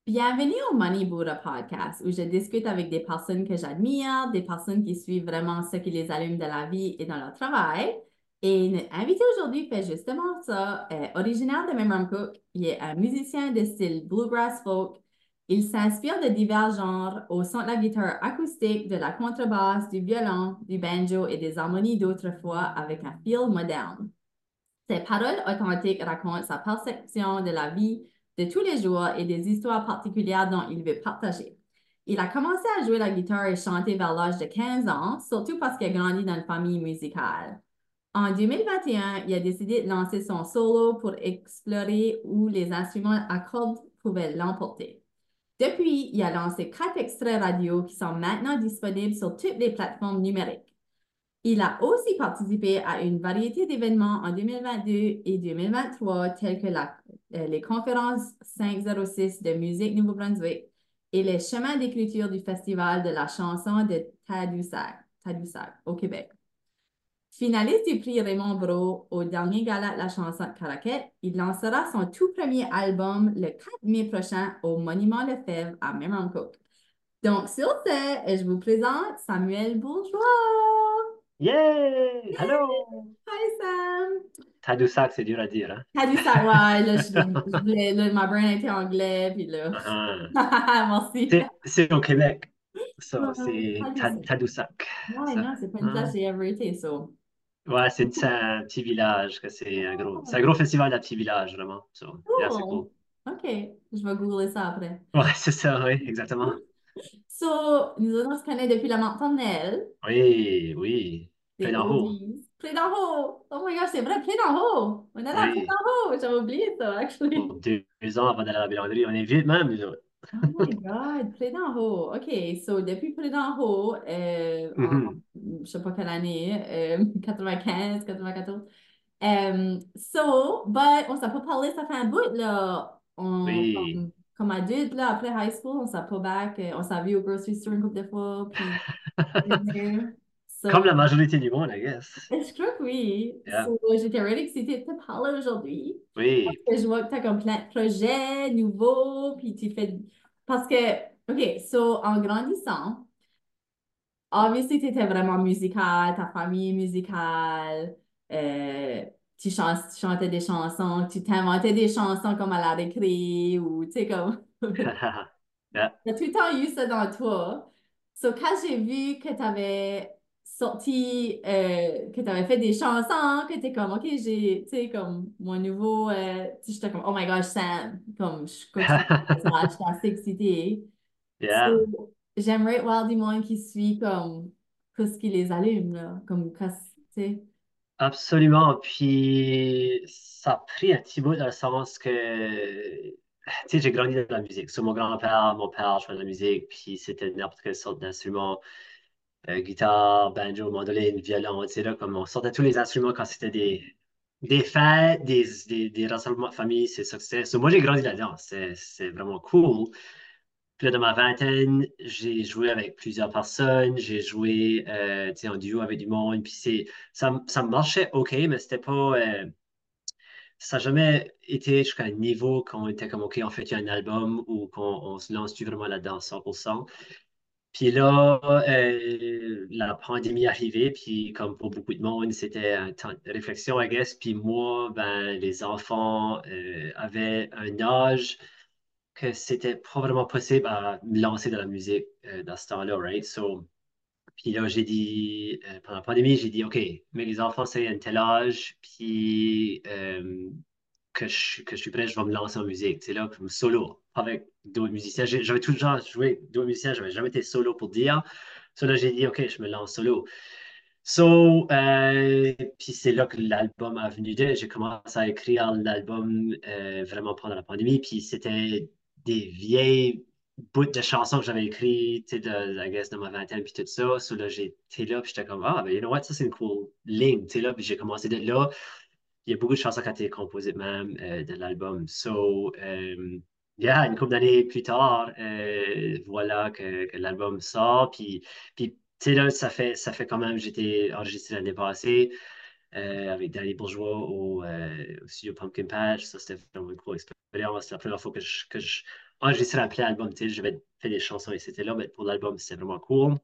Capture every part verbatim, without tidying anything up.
Bienvenue au Money Buddha podcast où je discute avec des personnes que j'admire, des personnes qui suivent vraiment ce qui les allume dans la vie et dans leur travail. Et notre invité aujourd'hui fait justement ça. Euh, originaire de Memramcook, il est un musicien de style bluegrass folk. Il s'inspire de divers genres au son de la guitare acoustique, de la contrebasse, du violon, du banjo et des harmonies d'autrefois avec un feel moderne. Ses paroles authentiques racontent sa perception de la vie de tous les jours et des histoires particulières dont il veut partager. Il a commencé à jouer la guitare et chanter vers l'âge de quinze ans, surtout parce qu'il a grandi dans une famille musicale. En deux mille vingt et un, il a décidé de lancer son solo pour explorer où les instruments à cordes pouvaient l'emporter. Depuis, il a lancé quatre extraits radio qui sont maintenant disponibles sur toutes les plateformes numériques. Il a aussi participé à une variété d'événements en deux mille vingt-deux et deux mille vingt-trois, tels que la- euh, les conférences cinq zéro six de musique Nouveau-Brunswick et les chemins d'écriture du Festival de la chanson de Tadoussac, Tadoussac, au Québec. Finaliste du prix Raymond Brault au dernier gala de la chanson de Caraquette, il lancera son tout premier album le quatre mai prochain au Monument Lefebvre à Memramcook. Donc, sur ce, je vous présente Samuel Bourgeois. Yay! Hello! Hi Sam! Tadoussac, c'est dur à dire, hein? T'as dit ça, ouais, là, je, je voulais, là, ma brain était anglais, puis là. Ah, Merci. C'est c'est au Québec. Ça, Ouais, c'est t'as dit Ta- ça. Tadoussac. Ouais, Ça. non, c'est pas une place Ah. que j'ai ever été, ça. Ouais, c'est c'est un petit village, que c'est un gros. C'est un Oh, gros festival de petits villages, vraiment. So, yeah, c'est cool. cool. OK, je vais googler ça après. Ouais, c'est ça, oui, exactement. So, nous autres, on se connaît depuis la maternelle, Oui, oui. Plein des d'en haut. O Gs. Plein d'en haut! Oh my gosh, c'est vrai, plein d'en haut! On est là, plein Oui. d'en haut! J'avais oublié ça, Pour actually. deux, deux ans avant d'aller à la buanderie. On est vite même, nous autres. Oh my God, Prédenhaut. OK, so depuis Prédenhaut, euh, en Mhm. je sais pas quelle année, euh, quatre-vingt-quinze, quatre-vingt-quatorze. Euh, so, but on s'est pas parlé, ça fait un bout, là. On, Oui. comme, comme adulte, là, après high school, on s'est pas back. euh, On s'est vu au grocery store une couple de fois, puis dinner. Comme So, la majorité du monde, I guess. je crois que oui. Yeah. So, j'étais really excitée de te parler aujourd'hui. Parce Oui. que je vois que tu as comme plein de projets nouveaux, puis tu fais. Parce que, OK, so, en grandissant, obviously, tu étais vraiment musical, ta famille est musicale, euh, tu, chan- tu chantais des chansons, tu t'inventais des chansons comme à la récré, ou tu sais, comme. Yeah. T'as tout le temps eu ça dans toi. So, quand j'ai vu que tu avais sorti, euh, que tu avais fait des chansons, que tu es comme, OK, j'ai, tu sais, comme mon nouveau, euh, tu sais, j'étais comme, oh my gosh, Sam, comme, je continue à faire ça, j'étais assez excitée. Yeah. So, j'aimerais voir du monde qui suit, comme, qu'est-ce qui les allume, là, comme, qu'est-ce- tu sais. Absolument. Puis, ça a pris un petit bout dans le sens que, tu sais, j'ai grandi dans la musique. Sur mon grand-père, mon père jouait de la musique, puis c'était n'importe quelle sorte d'instrument. Euh, guitare, banjo, mandoline, violon, tu sais, là, comme on sortait tous les instruments quand c'était des, des fêtes, des, des, des rassemblements de famille, c'est ça que c'était. So, moi, j'ai grandi là-dedans. C'est c'est vraiment cool. Puis là, dans ma vingtaine, j'ai joué avec plusieurs personnes, j'ai joué euh, tu sais, en duo avec du monde, puis c'est, ça, ça marchait OK, mais c'était pas, euh, ça n'a jamais été jusqu'à un niveau qu'on était comme OK, on fait un album ou qu'on on se lance-tu vraiment là-dedans cent pour cent. Puis là, euh, la pandémie est arrivée, puis comme pour beaucoup de monde, c'était un temps de réflexion, I guess. Puis moi, ben, les enfants euh, avaient un âge que c'était probablement possible à me lancer dans la musique euh, dans ce temps-là, right? So, puis là, j'ai dit, euh, pendant la pandémie, j'ai dit, OK, mais les enfants, c'est un tel âge, puis euh, que je, que je suis prêt, je vais me lancer en musique. C'est là, comme solo, pas avec d'autres musiciens. J'ai- J'avais toujours joué avec d'autres musiciens, j'avais jamais été solo pour dire. So là, j'ai dit, OK, je me lance solo. So, euh, puis c'est là que l'album a venu de. J'ai commencé à écrire l'album euh, vraiment pendant la pandémie, puis c'était des vieilles bouts de chansons que j'avais écrites, tu sais, de, I guess, de ma vingtaine, puis tout ça. So là, j'étais là, puis j'étais comme, ah, ben, you know what, ça, c'est une cool ligne, tu sais, là, puis j'ai commencé de là. Il y a beaucoup de chansons qui ont été composées même euh, de l'album. So, euh, yeah, une couple d'années plus tard, euh, voilà que, que l'album sort. Puis, puis tu sais, là, ça fait, ça fait quand même, j'étais enregistré l'année passée euh, avec Danny Bourgeois au, euh, au studio Pumpkin Patch. Ça, c'était vraiment une cool expérience. C'est la première fois que je, que je enregistrer un album, tu sais, j'avais fait des chansons et c'était là, mais pour l'album, c'était vraiment cool.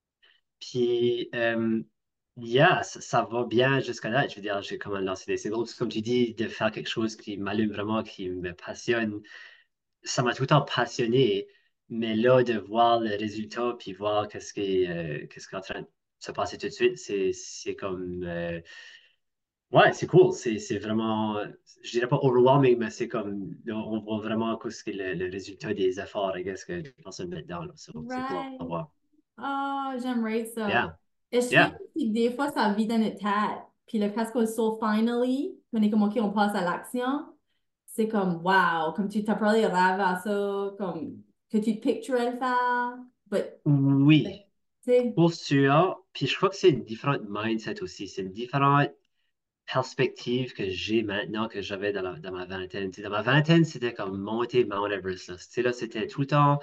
Puis, euh, yeah, ça, ça va bien jusqu'à là. Je veux dire, j'ai quand même lancé des singles. Comme tu dis, de faire quelque chose qui m'allume vraiment, qui me passionne, ça m'a tout le temps passionné. Mais là, de voir le résultat, puis voir qu'est-ce qui est, euh, qu'est-ce qui est en train de se passer tout de suite, c'est, c'est comme, euh, ouais, c'est cool. C'est, c'est vraiment, je dirais pas overwhelming, mais c'est comme, là, on voit vraiment ce qui est le, le résultat des efforts, I guess, que les personnes mettent dedans, là. So, c'est cool à Right. voir. Oh, j'aimerais ça. Yeah, Et je trouve yeah. que des fois, ça vit dans notre tête. Puis le casque so finally, on est comme, OK, on passe à l'action. C'est comme, wow, comme tu t'as parlé rêve à ça, comme que tu te picturais le faire. But, tu Oui, sais, pour sûr. Puis je crois que c'est une différente mindset aussi. C'est une différente perspective que j'ai maintenant que j'avais dans, la- dans ma vingtaine. Tu sais, dans ma vingtaine, c'était comme monter Mount Everest. Là, Tu sais, là, c'était tout le temps,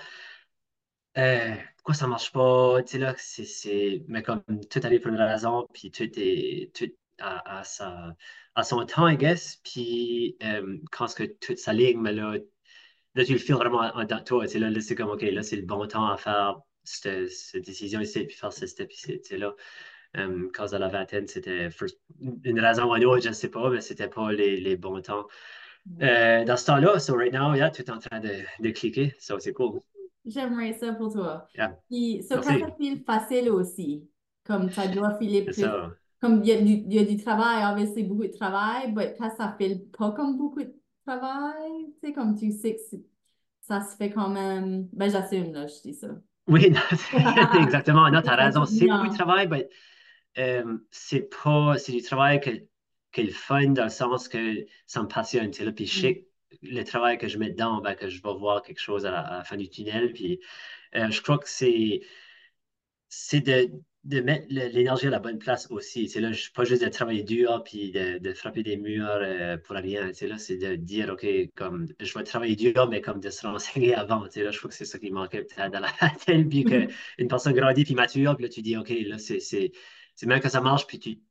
euh, pourquoi ça marche pas? Tu sais, là, c'est, c'est... Mais comme tout arrive pour une raison, puis tout est tout à, à, sa, à son temps, I guess. Puis euh, quand ce que tout s'aligne, mais là, là, tu le feel vraiment en dedans de toi. Tu sais, là, là, c'est comme, OK, là, c'est le bon temps à faire cette, cette décision ici, puis faire ce step ici. Tu sais, là, euh, quand à la vingtaine, c'était first- une raison ou une autre, je ne sais pas, mais c'était pas les, les bons temps. Euh, dans ce temps-là, so right now, yeah, tout est en train de, de cliquer. So, c'est cool. j'aimerais ça pour toi. Yeah. Puis, ça, quand ça Merci. file facile aussi, comme ça doit filer C'est plus. ça. Comme il y a du, il y a du travail, obviously, beaucoup de travail, mais quand ça file pas comme beaucoup de travail, tu sais, comme tu sais que c'est- ça se fait quand même. Ben, j'assume, là, je dis ça. Oui, non, exactement. Non, tu as Ça raison. tourne C'est beaucoup de bien. travail, mais euh, c'est pas, c'est du travail que, que le fun dans le sens que ça me passionne. Tu sais, là, puis je sais Mm. que le travail que je mets dedans, ben, que je vais voir quelque chose à la, à la fin du tunnel. Puis euh, je crois que c'est c'est de, de mettre le- l'énergie à la bonne place aussi. C'est là, je- pas juste de travailler dur puis de, de frapper des murs euh, pour rien. C'est là, c'est de dire, OK, comme je vais travailler dur, mais comme de se renseigner avant. C'est là, je trouve que c'est ça qui manquait peut-être dans la tête, puis qu'une personne grandit puis mature, puis là, tu dis, OK, là, c'est, c'est, c'est même que ça marche, puis tu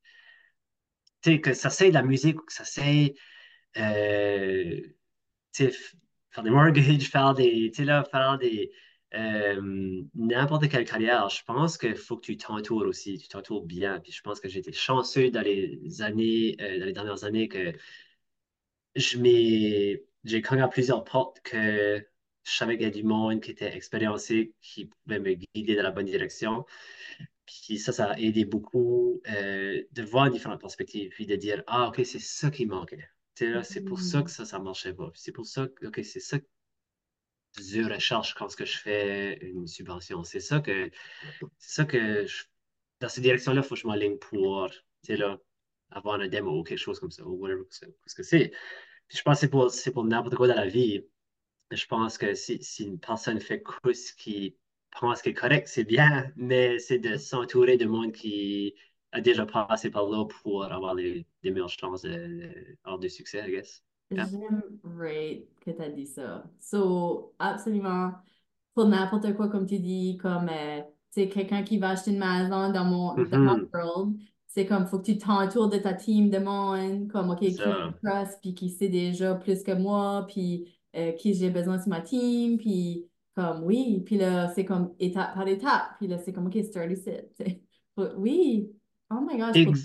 tu sais, que ça c'est de la musique ou que ça c'est euh, tu sais, f- faire des mortgages, faire des, tu sais, là, faire des, euh, n'importe quelle carrière, je pense qu'il faut que tu t'entoures aussi, tu t'entoures bien. Puis je pense que j'ai été chanceux dans les années, euh, dans les dernières années que je m'ai, j'ai cogné à plusieurs portes que je savais qu'il y a du monde qui était expériencé, qui pouvait me guider dans la bonne direction. Puis ça, ça a aidé beaucoup euh, de voir différentes perspectives, puis de dire, ah, OK, c'est ça qui manquait. Tu sais, là, c'est pour ça que Mm. ça, ça marchait pas. Puis c'est pour ça que, OK, c'est ça je recherche quand ce que je fais une subvention. C'est ça que, c'est ça que je- dans cette direction-là, il faut que je m'aligne pour, tu sais, là, avoir un démo ou quelque chose comme ça, ou whatever ce ce que c'est. Puis je pense que c'est pour, c'est pour n'importe quoi dans la vie. Je pense que si, si une personne fait ce qui pense qu'il est correct, c'est bien, mais c'est de s'entourer de monde qui a déjà passé par là pour avoir les, les meilleures chances d'avoir du succès, I guess. Yeah. J'aimerais que tu as dit ça. So, absolument, pour n'importe quoi, comme tu dis, comme, euh, tu sais, quelqu'un qui va acheter une maison dans mon, dans mon Mhm. world, c'est comme, faut que tu t'entoures de ta team de monde, comme, OK, C'est qui ça. je trust, puis qui sait déjà plus que moi, puis euh, qui j'ai besoin sur ma team, puis comme, oui, puis là, c'est comme étape par étape, puis là, c'est comme, OK, sturdy sit, tu sais. Oui, oh my gosh, pour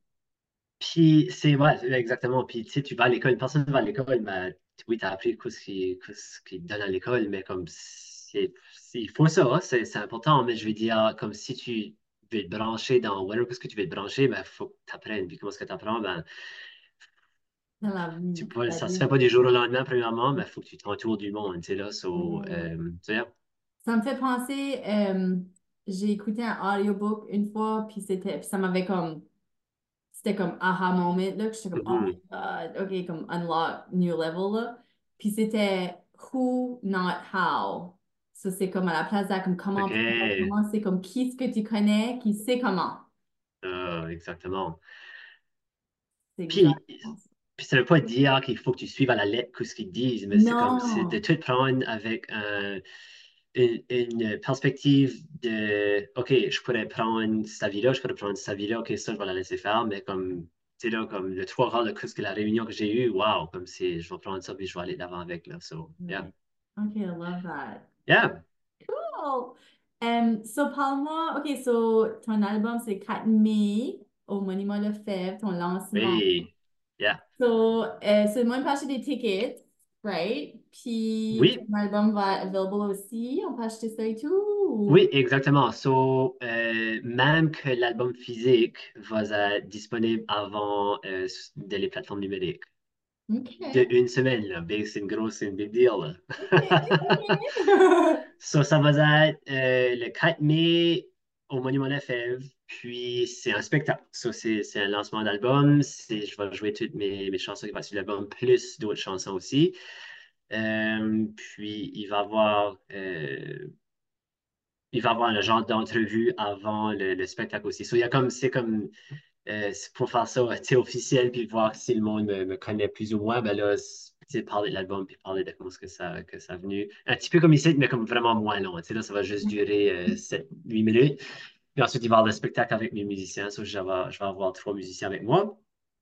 Puis c'est ouais, c'est exactement. Puis tu sais, tu vas à l'école, une personne va à l'école, ben, oui, tu as appris ce qui, ce qui te donne à l'école, mais comme c'est, c'est- il faut ça, hein, c'est c'est important. Mais je veux dire, comme si tu veux te brancher dans whatever, qu'est-ce que tu veux te brancher, ben, il faut que tu apprennes. Puis comment est-ce que tu apprends? Ben, dans la tu vie, peux, la ça se fait vie. pas du jour au lendemain, premièrement, mais il faut que tu t'entoures du monde, tu sais, là. So, Ouais. euh, tu sais, Ça me fait penser, euh, j'ai écouté un audiobook une fois, puis c'était, puis ça m'avait comme, c'était comme aha moment, là, que j'étais comme, oh mhm. my God, OK, comme unlock new level, là. Puis c'était who, not how. Ça, c'est comme à la place de comme comment, comment, OK. comment, c'est comme qui est-ce que tu connais, qui sait comment. Euh, exactement. C'est Puis, exactement ça. puis ça ne veut pas dire qu'il faut que tu suives à la lettre que ce qu'ils disent, mais c'est comme c'est de Non, tout prendre avec un- une, une perspective de OK, je pourrais prendre cette vie-là, je pourrais prendre cette vie-là, OK, ça, je vais la laisser faire, mais comme tu sais là, comme le trois quarts de ce que la réunion que j'ai eue, wow, comme c'est je vais prendre ça puis je vais aller d'avant avec là. So, yeah. Okay, I love that. Yeah, Cool. Um, so, parle-moi, OK, so, ton album, c'est quatre mai au Monument Lefebvre, ton lancement. oui, yeah. So, euh, c'est moi qui acheter des tickets, right? Puis, Oui, ton album va être available aussi. On peut acheter ça et tout? oui, ou- exactement. So, euh, même que l'album physique va être disponible avant euh, de les plateformes numériques. De OK. une semaine, là. Big, c'est une grosse, c'est une big deal, là. OK. So, ça va être euh, le quatre mai au Monument Lefebvre. Puis, c'est un spectacle. So, c'est c'est un lancement d'album. C'est, je vais jouer toutes mes, mes chansons qui vont sur l'album, plus d'autres chansons aussi. Euh, puis, il va y avoir, euh, il va y avoir un genre d'entrevue avant le, le spectacle aussi. So, il y a comme, c'est comme euh, c'est pour faire ça tu sais, officiel, puis voir si le monde me, me connaît plus ou moins, ben là, c'est tu sais, parler de l'album, puis parler de comment est-ce que ça, que ça a venu. Un petit peu comme ici, mais comme vraiment moins long. Tu sais, là, ça va juste durer euh, sept huit minutes. Puis ensuite, il va y avoir le spectacle avec mes musiciens. So, je vais, je vais avoir trois musiciens avec moi.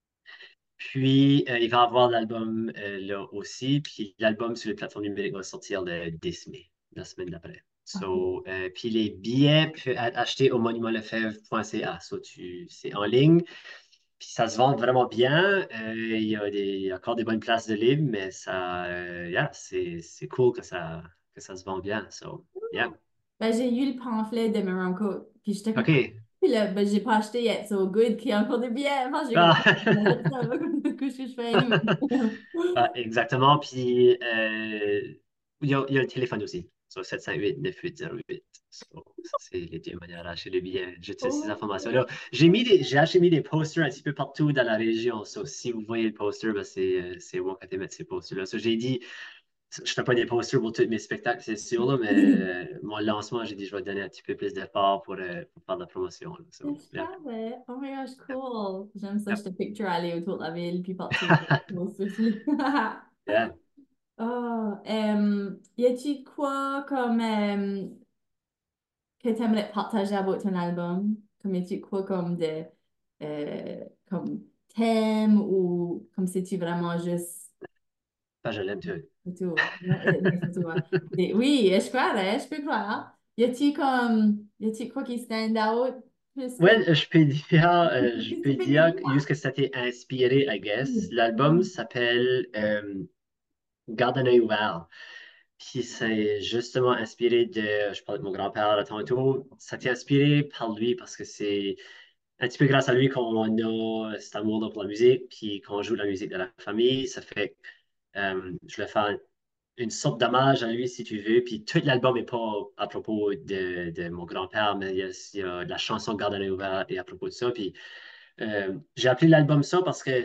Puis, euh, il va y avoir l'album euh, là aussi. Puis, l'album sur les plateformes numériques va sortir le dix mai, la semaine d'après. OK. So, euh, puis, les billets peuvent être achetés au monument lefebvre point c a. So, tu, c'est en ligne. Puis ça se vend vraiment bien. Euh, il y a des, il y a encore des bonnes places de libre, mais ça, euh, yeah, c'est, c'est cool que ça, que ça se vend bien. So, yeah. Ben, j'ai eu le pamphlet de Morocco, puis j'étais comme, OK. puis là, ben, j'ai pas acheté yet, so good qu'il y a encore des billets. Enfin, j'ai comme, Ah, ça va, qu'est-ce que je fais, anyway? Ah, exactement. Puis euh, il y a, il y a le téléphone aussi. Sur sept cinq huit neuf huit zéro huit. So, ça, c'est les deux manières d'acheter le billet. J'utilise ces Oh, informations-là. J'ai mis des, j'ai acheté mis des posters un petit peu partout dans la région. So, si vous voyez le poster, ben, c'est, euh, c'est moi qui ai mis ces posters-là. So, j'ai dit, je fais pas des posters pour tous mes spectacles, c'est sûr, là, mais euh, mon lancement, j'ai dit, je vais donner un petit peu plus d'effort pour, euh, pour faire de la promotion. Là. je So, yeah, savais. Oh my gosh, cool. J'aime ça, yeah, je te picture aller autour de la ville, puis partir. Aussi. yeah. Oh, euh, y a-tu de quoi comme euh, que tu aimerais partager avec ton album? Comme y a-tu de quoi comme de euh, comme thème ou comme si tu vraiment juste Ah, je l'aime, tu photo? Euh, des photos, ouais. Des- oui, je crois, hein, je peux croire. Y a-tu comme y a-tu quoi qui stand out plus que Ouais, je peux dire, euh, je qu'est-ce que peux tu peux nous dire dire? juste que ça t'est inspiré, I guess. L'album s'appelle euh, Garde un œil ouvert. Puis c'est justement inspiré de, je parlais de mon grand-père là, tantôt, ça t'est inspiré par lui parce que c'est un petit peu grâce à lui qu'on a cet amour pour la musique, puis qu'on joue de la musique de la famille. Ça fait, euh, je le fais une sorte d'hommage à lui, si tu veux. Puis tout l'album n'est pas à propos de, de mon grand-père, mais il y a, il y a la chanson Garde un œil ouvert et à propos de ça. Puis euh, j'ai appelé l'album ça parce que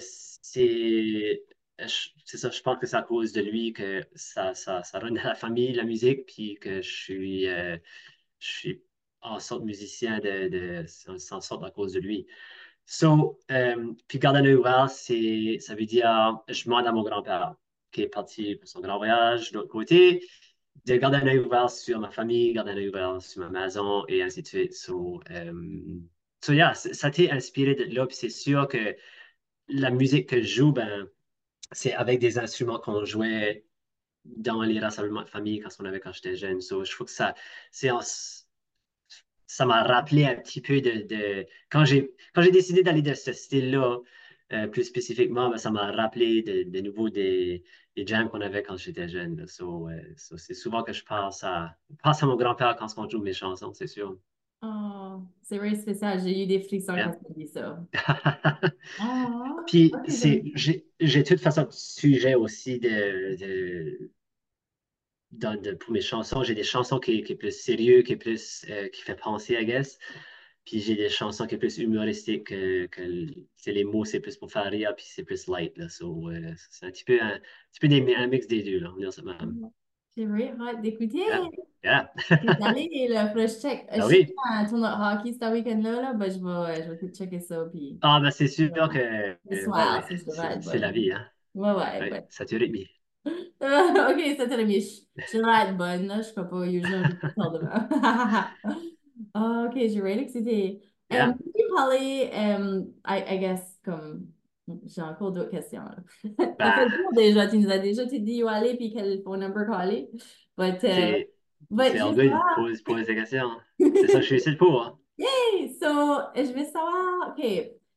c'est c'est ça, je pense que c'est à cause de lui que ça, ça, ça rend à la famille, la musique, puis que je suis, euh, je suis en sorte musicien de, de, en sorte à cause de lui. So, euh, puis garder un œil ouvert, c'est, ça veut dire, je demande à mon grand-père qui est parti pour son grand voyage de l'autre côté, de garder un œil ouvert sur ma famille, garder un œil ouvert sur ma maison et ainsi de suite. So, euh, so yeah, c- ça t'est inspiré de là, puis c'est sûr que la musique que je joue, ben, c'est avec des instruments qu'on jouait dans les rassemblements de famille quand on avait quand j'étais jeune. So, je trouve que ça, c'est en- ça m'a rappelé un petit peu de, de- quand j'ai quand j'ai décidé d'aller de ce style-là, euh, plus spécifiquement, ben, ça m'a rappelé de, de nouveau des, des jams qu'on avait quand j'étais jeune. Là. So, euh, so, c'est souvent que je pense à, je pense à mon grand-père quand on joue mes chansons, c'est sûr. Oh, c'est vrai spécial. J'ai eu des frissons Yeah. quand tu as dit ça. Ah, Puis, ok, c'est, j'aime ça. j'ai, j'ai toute façon de sujet aussi de, de, dans- de- pour mes chansons. J'ai des chansons qui, qui est plus sérieux, qui est plus, euh, qui fait penser, I guess. Puis j'ai des chansons qui est plus humoristiques, que, que l- c'est les mots, c'est plus pour faire rire, puis c'est plus light, là. So, euh, c'est un petit peu un, petit peu des- un mix des deux, là. On va dire ça de même. J'ai vraiment hâte d'écouter. Yeah. Yeah. Allez, là, faut que je check. Je Ben sais qu'il oui. y a un tournoi de hockey ce week-end-là, là, ben, je vais, je vais tout checker ça. Puis, Ah, ben c'est sûr ouais. que, Le euh, ouais, soir, ouais, ça, je devrais c'est être c'est la bonne. vie, hein. Ouais, ouais, Ouais, ouais. ça te rythme. Ok, ça t'a mis. Je je devrais être bonne, là. Je ne peux pas usually un peu plus tard demain. Ah, ok, j'ai really excité. Um, Yeah. could you parler, um, I, I guess, comme J'ai encore d'autres questions, là. Ça fait Bah, le tour déjà. Tu nous as déjà tu dis où aller puis quel phone number caller. But, uh, c'est but c'est je all veux good. savoir. Pose, pose des questions. C'est ça que je suis ici pour. Hein. Yay! So, je veux savoir, OK.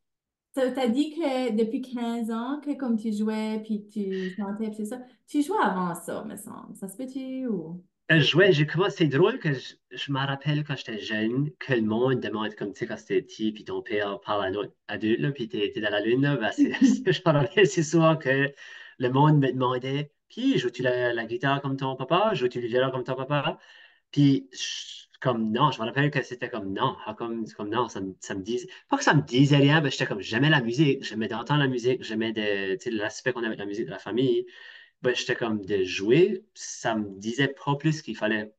So, t'as dit que depuis quinze ans que comme tu jouais puis tu chantais puis c'est ça. Tu jouais avant ça, me semble. Ça se peut-tu ou? Euh, Je jouais, j'ai commencé, c'est drôle que je, je me rappelle quand j'étais jeune, que le monde demande, comme tu sais, quand c'était petit, puis ton père parle à un autre adulte, là, puis t'es, t'es dans la lune, là, ben, c'est, c'est- je me rappelle c'est souvent que le monde me demandait, puis joues-tu la, la guitare comme ton papa? Joues-tu le violon comme ton papa? Puis, je- comme non, je me rappelle que c'était comme non, ah, comme, comme non, ça me, ça me disait, pas que ça me disait rien, mais j'étais comme, j'aimais la musique, j'aimais d'entendre la musique, j'aimais de, tu sais, l'aspect qu'on avait de la musique de la famille. Ben, j'étais comme de jouer, ça me disait pas plus qu'il fallait.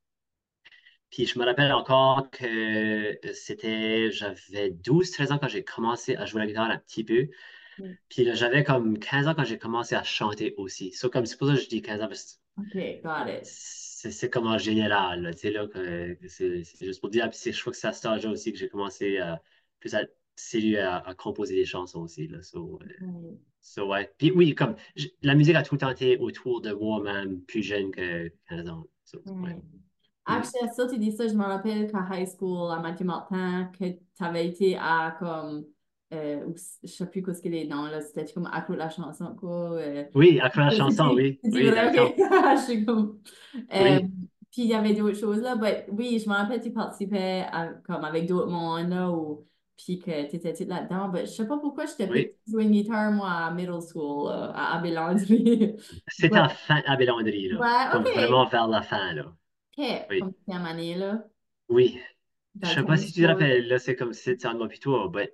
Puis je me rappelle encore que c'était, j'avais douze treize ans quand j'ai commencé à jouer la guitare un petit peu. Puis là, j'avais comme quinze ans quand j'ai commencé à chanter aussi. So, comme c'est pour ça que je dis quinze ans, parce que OK, got it. c'est c'est comme en général, là, tu sais, là, que que c'est c'est juste pour dire. Puis c'est- je crois que c'est à cet âge-là aussi que j'ai commencé à plus à, c'est à, à composer des chansons aussi, là. So, euh, Ouais. so, ouais. Puis oui, comme j- la musique a tout le temps été autour de moi, même plus jeune que quinze ans. So, ouais. Ouais. Mm. Actually, ça, tu dis ça, je me rappelle qu'à high school, à Mathieu Martin, que tu avais été à comme, euh, ou je sais plus quoi ce qu'il est non, là, c'était comme à la chanson, quoi. Euh, Oui, après la chanson, c'est-tu, oui. c'est-tu Oui, dans vrai, le temps. ok. Je suis comme. Euh, Oui, puis il y avait d'autres choses là, but oui, je me rappelle, tu participais à- comme avec d'autres mondes là, ou, puis que tu étais toute là-dedans, but je sais pas pourquoi j'étais plus oui. jouer une guitare, moi, à middle school, là, à Abbé Landry. C'était But, à fin à Bélandry, là. ouais, Comme vraiment ok. vers la fin, là. OK, Oui. comme sixième année, là, Oui. Je dans le sais pas tennis si tu te court. rappelles, là, c'est comme si c'était entre moi puis toi. Ben,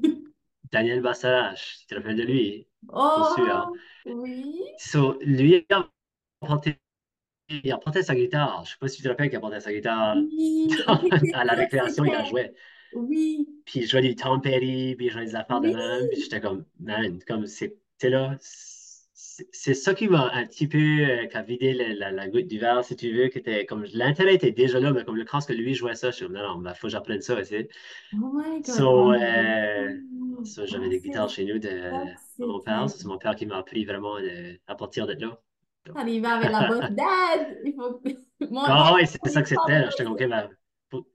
Daniel Bassalache, tu te rappelles de lui, pour sûr. Oh, oui, So, lui, il a porté, il a porté sa guitare. Je sais pas si tu te rappelles qu'il a porté sa guitare oui, OK, c'est à la ça, récréation, il a c'était. joué. Oui, Puis je jouais du Tom Petty, puis je jouais des affaires de oui, même. Puis j'étais comme, man, comme c'est, tu sais là, c'est c'est ça qui m'a un petit peu, euh, qui a vidé la, la, la goutte du verre, si tu veux, que était, comme l'intérêt était déjà là, mais comme le quand que lui jouait ça, je suis comme, non, non, il faut que j'apprenne ça, tu sais. oh my God, oh So, my euh, God. so, j'avais Ah, des c'est guitares chez nous de, ça de que mon père. c'était. Ça, c'est mon père qui m'a appris vraiment de- à partir de là. Donc, Arrivé avec la bosse dad, il faut que. Montre-moi ah oui, c'est ça les que propres c'était. Là. J'étais comme, OK, ben, faut-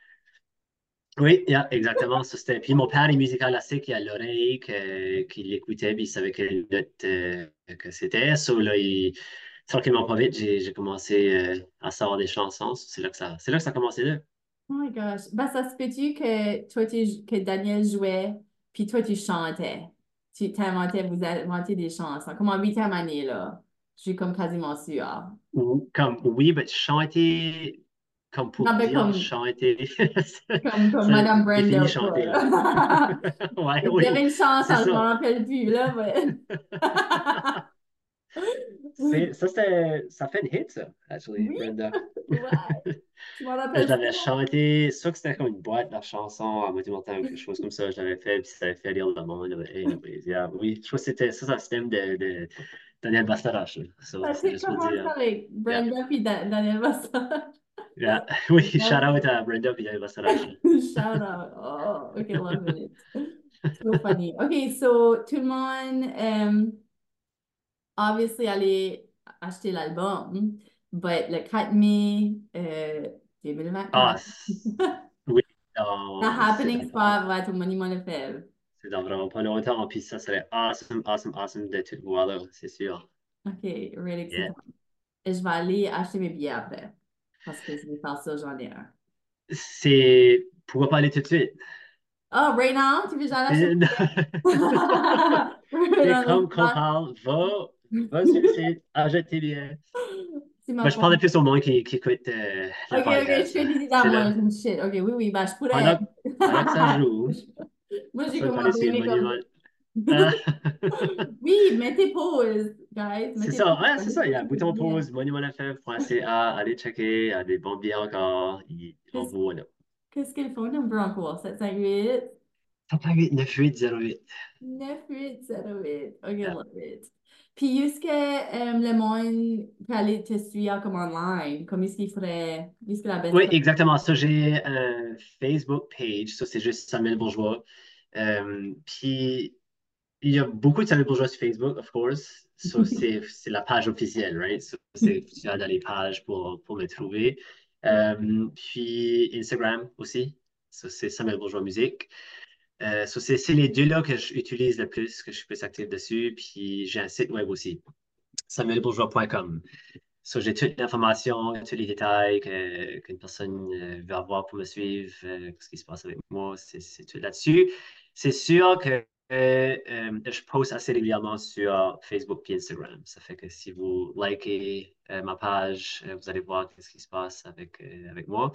oui, yeah, exactement. Ça, c'était... Puis mon père est musical classique, il a l'oreille que- qu'il écoutait, puis il savait quelle note euh, que c'était. So, là, il... tranquillement pas vite, j'ai j'ai commencé euh, à savoir des chansons. C'est là que ça, c'est là que ça a commencé là. Oh my gosh. Ben, ça se peut-tu que toi, tu, que Daniel jouait, puis toi, tu chantais. Tu t'inventais, vous inventiez des chansons. Comme en huitième année, là. Je suis comme quasiment sûre. Ou, comme, oui, mais chanter, comme pour Non, mais dire comme, chanter, comme, comme ça Madame définit Brenda, quoi, chanter, là. là. Ouais, Il y oui, avait une c'est chanson, je m'en ça. rappelle plus, là, mais... C'est, ça, c'était, ça fait une hit, ça, actually, Oui, Brenda. ouais. Je m'en Je rappelle ça. l'avais chanté, soit que c'était comme une boîte, la chanson, à moitié mental ou quelque chose comme ça, je l'avais fait, puis ça avait fait rire le monde. là. Anyways, yeah, oui, je crois que c'était ça, c'est un système de, de Daniel Bastarache. là. So, Ça c'est s'est juste pour commencé dire. avec Yeah, Brenda puis Da- Daniel Massage. yeah. Oui, shout out à Brenda puis Daniel Bastarache. Shout out. Oh, okay, love it. So funny. Okay, so tout le monde, um, obviously, allait acheter l'album, but le quatre mai euh, Ah, deux mille vingt-quatre, c- oui, The dans- c'est Happening dans, Spot va être au Monument Lefebvre. c'est dans vraiment pas longtemps, puis ça serait awesome, awesome, awesome de tout voir là, c'est sûr. OK, really Yeah. excitant. Et je vais aller acheter mes billets après, parce que je vais faire ça, j'en ai un. C'est. Pourquoi pas aller tout de suite? Oh, right now, tu veux que j'aille acheter C'est mes billets? c'est Dans le comme qu'on spot. parle, va, va sur le site, achète tes billets. C'est ma Ben, je parlais femme. plus au monde qui, qui écoute euh, le OK, OK, je podcast. fais des idées à C'est moi. là. Je me shit. OK, oui, oui, bah, je pourrais. Pendant, pendant que ça joue, Moi, j'ai ça, il faut aller commencé à sur le aimer monument. comme. Ah. Oui, mettez pause, guys. C'est Mettez pause. ça, ouais, On va c'est juste ça. Il y a un chercher des bouton billets. pause, monument f f point c a, allez checker, il y a des bons billets encore. Il en Qu'est-ce vaut là. qu'est-ce que le phone number encore? sept cinq huit sept un huit neuf huit zéro huit. neuf huit sept huit. OK, Yeah. love it. Puis, est-ce que euh, le monde peut aller te suivre comme online? Comme est-ce qu'il ferait? Est-ce que la best Oui, exactement. Ça, j'ai un Facebook page. Ça, c'est juste Samuel Bourgeois. Euh, puis il y a beaucoup de salles bourgeois sur Facebook, of course. So, c'est c'est la page officielle, right? So, c'est, tu vas dans les pages pour, pour me trouver. Euh, puis Instagram aussi. So, c'est Samuel Bourgeois Musique. Euh, so, c'est c'est les deux-là que j'utilise le plus, que je suis plus actif dessus. Puis j'ai un site web aussi, samuel bourgeois point com. So, j'ai toute l'information, tous les détails que, qu'une personne euh, veut avoir pour me suivre, euh, ce qui se passe avec moi, c'est c'est tout là-dessus. C'est sûr que euh, euh, je poste assez régulièrement sur Facebook et Instagram. Ça fait que si vous likez euh, ma page, euh, vous allez voir ce qui se passe avec, euh, avec moi.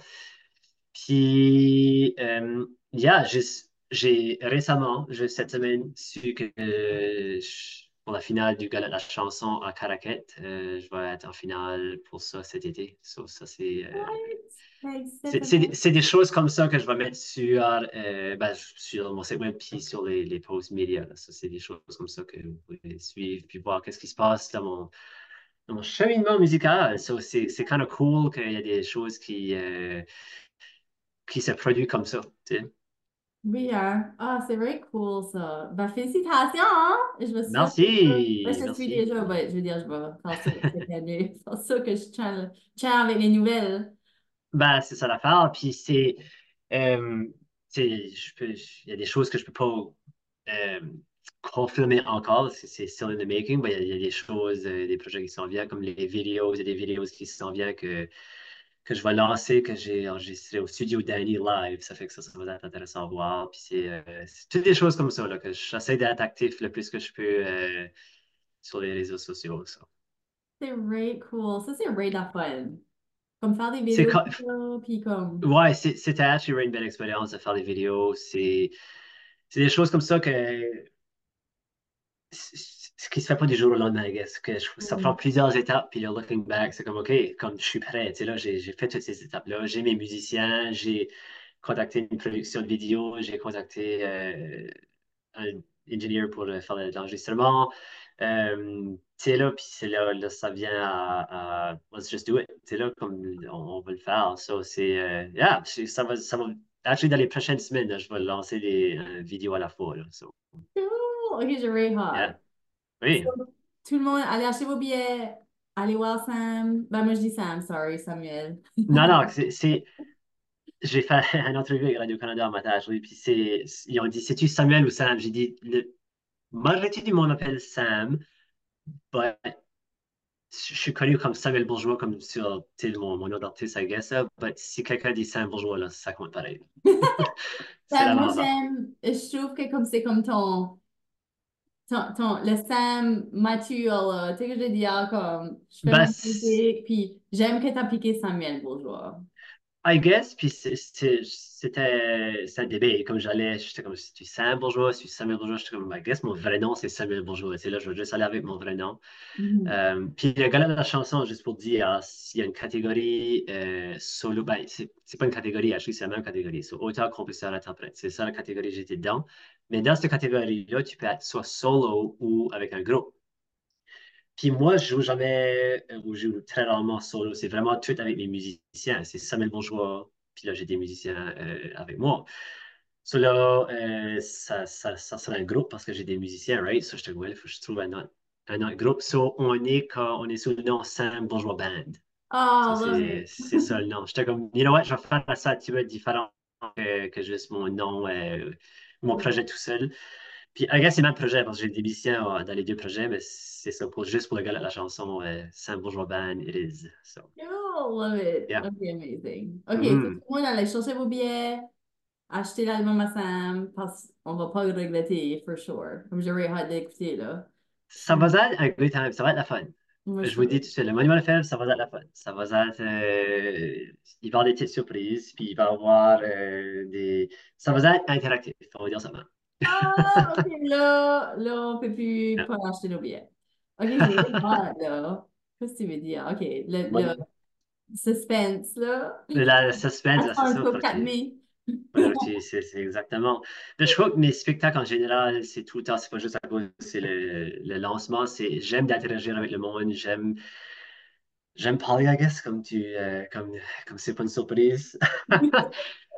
Puis, euh, yeah, j'ai j'ai récemment, je- cette semaine, su que euh, je- pour la finale du Gala de la chanson à Caraquet, euh, je vais être en finale pour ça cet été. So, ça, c'est euh, c'est c'est des Félicitations. c'est des choses comme ça que je vais mettre sur, euh, ben, sur mon site web puis sur les, les posts médias. Là. Ça, c'est des choses comme ça que vous pouvez suivre puis voir qu'est-ce qui se passe dans mon, dans mon cheminement musical. So, c'est c'est kind of cool qu'il y a des choses qui, euh, qui se produisent comme ça. Tu sais. Oui, hein? Ah, c'est very cool ça. Ben, félicitations, hein? Je vais suivre ça. Ben, Merci, je te suis merci. déjà. Ben, je veux dire, je vais faire ça cette année. C'est ça que je tiens, tiens avec les nouvelles. Ben, c'est ça l'affaire. Puis c'est, euh, tu sais, je peux- il y a des choses que je peux pas euh, confirmer encore. C'est c'est still in the making. Ben, il y a, il y a des choses, euh, des projets qui s'en viennent, comme les vidéos. Il y a des vidéos qui s'en viennent que, que je vais lancer, que j'ai enregistré au studio Danny Live. Ça fait que ça, ça va être intéressant à voir. Puis c'est euh, c'est toutes des choses comme ça, là, que j'essaie d'être actif le plus que je peux euh, sur les réseaux sociaux. Ça. C'est very cool. Ça, c'est very la fun. Comme faire des C'est vidéos co- comme ça, puis comme. Ouais, c'est- c'était actually une belle expérience de faire des vidéos. C'est c'est des choses comme ça que ce qui se fait pas du jour au lendemain, I guess. Que je- ça prend Mm. plusieurs étapes, puis le looking back, c'est comme OK, comme je suis prêt. Tu sais, là, j'ai j'ai fait toutes ces étapes-là. J'ai mes musiciens, j'ai contacté une production de vidéo, j'ai contacté euh, un ingénieur pour euh, faire de l'enregistrement. Euh, tu sais, là, puis c'est là, là, ça vient à, à let's just do it. Tu sais, là, comme on, on veut le faire. Ça, c'est, euh, yeah, c'est- ça va, ça va, actually, dans les prochaines semaines, là, je vais lancer des euh, vidéos à la fois, là. So, Cool. OK, j'ai very yeah. hot. So, Oui. tout le monde, allez acheter vos billets. Allez voir Sam. Ben, moi, je dis Sam, sorry, Samuel. Non, non, c'est, c'est- j'ai fait une entrevue avec Radio-Canada en matin, oui, puis c'est, ils ont dit, c'est-tu Samuel ou Sam? J'ai dit, le majorité du monde m'appelle Sam, but je suis connu comme Samuel Bourgeois, comme sur tu sais, mon, mon nom d'artiste, I guess. Là. But si quelqu'un dit Sam Bourgeois, là, ça compte pareil. C'est Ben, la moi, même affaire. j'aime, je trouve que comme c'est comme ton, ton, ton- le Sam mature, là. Tu sais que je veux dire, comme, je fais Ben, ma c'est- musique, puis j'aime que tu as piqué Samuel Bourgeois. I guess, puis c'est- c'est- c'était c'est un débat. Comme j'allais, j'étais comme, si tu Sam Bourgeois, si tu Samuel Bourgeois, j'étais comme, I guess, mon vrai nom, c'est Samuel Bourgeois. C'est là, je vais juste aller avec mon vrai nom. Mhm. Euh, puis le gars de la chanson, juste pour dire, euh, s'il y a une catégorie euh, solo, ben, c'est c'est pas une catégorie, actually, c'est la même catégorie. C'est auteur, compositeur, interprète. C'est ça la catégorie que j'étais dedans. Mais dans cette catégorie-là, tu peux être soit solo ou avec un groupe. Puis moi, je joue jamais, euh, ou je joue très rarement solo. C'est vraiment tout avec mes musiciens. C'est Samuel Bourgeois, puis là, j'ai des musiciens euh, avec moi. So là, euh, ça, ça, ça serait un groupe parce que j'ai des musiciens, right? So je te dis, il faut que je trouve un autre, un autre groupe. So on est, quand, on est sous le nom Sam Bourgeois Band. So Oh, love c'est it. c'est ça le nom. J'étais comme, you know what, je vais faire ça un petit peu différent que, que juste mon nom, euh, mon projet tout seul. Puis, I guess c'est le même projet parce que j'ai des musiciens euh, dans les deux projets, mais c'est ça, pour, juste pour le gars de la chanson, euh, Sam Bourgeois Band, it is. So, Oh, love it. yeah. OK, amazing. OK, so, tout Mhm. le monde allez chercher vos billets, acheter l'album à Sam, parce qu'on va pas le regretter, for sure. Comme j'aurais hâte d'écouter, là. Ça va Puis, être un good time, ça va être la fun. moi, je Je vous suis. dis tout de suite, le Monument F M, ça va être la fun. Ça va être. Euh, il va y avoir des petites surprises, puis il va y avoir euh, des. Ça va être interactif, on va dire ça. Maintenant. Ah, OK, là, là, on peut plus Yeah. pas acheter nos billets. OK, j'ai hâte, là. Qu'est-ce que tu veux dire? OK, le, le Bon, suspense, là. la suspense, là, c'est Attends ça. jusqu'au Faut que quatre tu- mai. faut que tu- C'est c'est exactement. Mais je crois que mes spectacles en général, c'est tout le temps, c'est pas juste à cause, c'est le, le lancement. C'est j'aime d'interagir avec le monde, j'aime j'aime parler, I guess, comme tu, euh, comme comme c'est pas une surprise.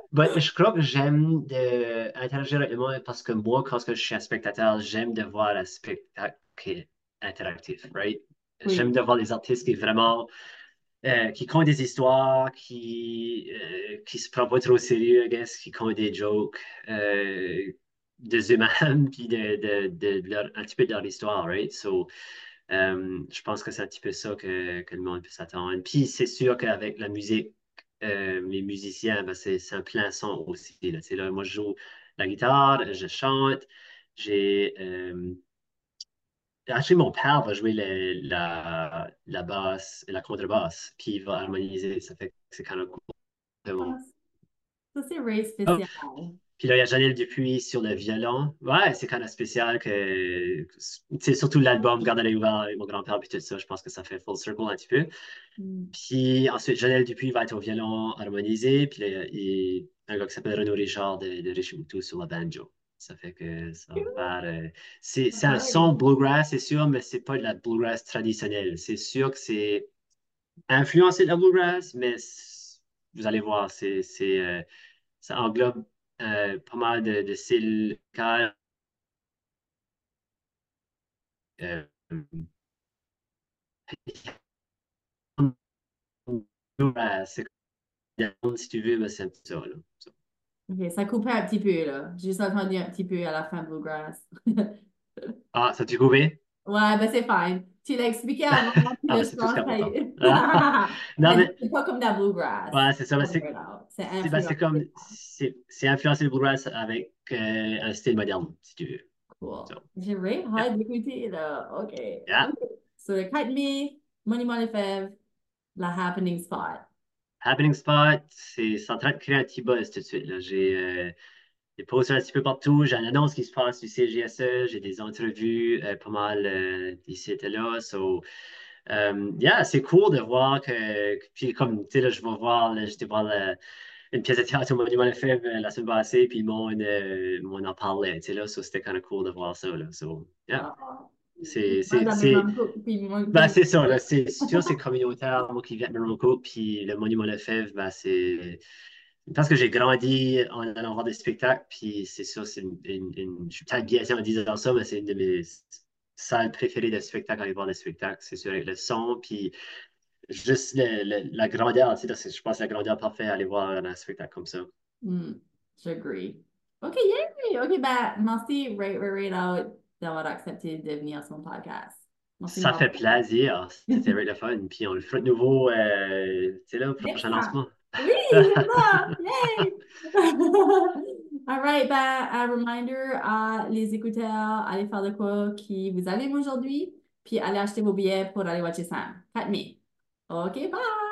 Ben, je crois que j'aime de interagir avec le monde parce que moi, quand je suis un spectateur, j'aime de voir un spectacle qui est interactif, right? J'aime Oui. de voir les artistes qui vraiment euh, qui comptent des histoires, qui euh, qui se prennent pas trop au sérieux, I guess, qui comptent des jokes euh, de eux-mêmes, puis de, de, de, de leur- un petit peu de leur histoire, right? So, euh, je pense que c'est un petit peu ça que, que le monde peut s'attendre. Puis c'est sûr qu'avec la musique, euh, les musiciens, ben, c'est c'est un plein son aussi. Là. Tu sais, là, moi, je joue la guitare, je chante, j'ai... Euh, actually, mon père va jouer le- la, la basse et la contrebasse, puis il va harmoniser. Ça fait que c'est quand même Ah, cool. ça, c'est Ray spécial. Puis là, il y a Janelle Dupuis sur le violon. Ouais, c'est quand même spécial que, c'est surtout l'album Garde l'œil ouvert avec mon grand-père puis tout ça. Je pense que ça fait full circle un petit peu. Mm. Puis ensuite, Janelle Dupuis va être au violon harmonisé. Puis là, il y a un gars qui s'appelle Renaud Richard de, de Richimoutou sur la banjo. Ça fait que ça va faire. euh, c'est c'est un son Ouais. bluegrass, c'est sûr, mais c'est pas de la bluegrass traditionnelle. C'est sûr que c'est influencé de la bluegrass, mais c- vous allez voir, c'est, c'est, euh, ça englobe euh, pas mal de, de styles musicaux. Euh, bluegrass, c'est comme- si tu veux, ben, c'est un petit ça, là. Ça. OK, ça coupait un petit peu, là. J'ai juste entendu un petit peu à la fin Bluegrass. Ah, ça tu coupé? Ouais, ben c'est fine. Tu l'as expliqué avant, puis Ah, là, ben, je c'est tout ce pense qu'il y a que ça y pourtant. est. Ah, non, Elle dit, mais c'est pas comme de la Bluegrass. ouais, c'est ça. Ben, Figure c'est it out. C'est c'est ben, c'est comme influencé. c'est c'est influencé le bluegrass avec euh, un style moderne, si tu veux. Cool. So, J'ai vraiment yeah. hâte d'écouter, là. OK. Yeah. OK. So, le quatre mai, Monument Lefebvre, la happening spot. Happening Spot, c'est c'est en train de créer un petit buzz tout de suite. Là. J'ai euh, des posters un petit peu partout. J'ai une annonce qui se passe du C G S E. J'ai des entrevues euh, pas mal euh, ici et là. So, euh, yeah, c'est cool de voir que, que- puis comme, tu sais, là, je vais voir, là, j'étais voir la- une pièce de théâtre au Monument Lefebvre euh, la semaine passée, puis le monde, euh, le monde en parlait, tu sais, là. So, c'était kind of cool de voir ça, là. So, yeah, Ah. c'est, Moi, c'est, j'avais c'est, même pas- puis moi, ben, puis- c'est ça, là. C'est sûr, c'est communautaire, moi qui viens de Morocco, puis le Monument Lefebvre, ben, c'est. Parce que j'ai grandi en allant voir des spectacles, puis c'est sûr, c'est une, une- une- je suis peut-être biaisé en disant ça, mais c'est une de mes salles préférées de spectacle, aller voir des spectacles. C'est sûr, avec le son, puis juste le- le- la grandeur, tu sais, c'est- je pense que la grandeur parfaite à aller voir un spectacle comme ça. Hmm, j'agree. OK, yay! OK, ben, merci, Ray, Ray, Ray, out, d'avoir accepté de venir sur mon podcast. Merci de Ça fait m'avoir plaisir, c'était vraiment le fun, puis on le fera de nouveau, euh, tu sais, là, au next prochain time. lancement. Oui, j'aime ça! Yay! All right, ben, un reminder à les écouteurs, allez faire de quoi qui vous allume aujourd'hui, puis allez acheter vos billets pour aller watcher Sam. quatre mai. OK, bye!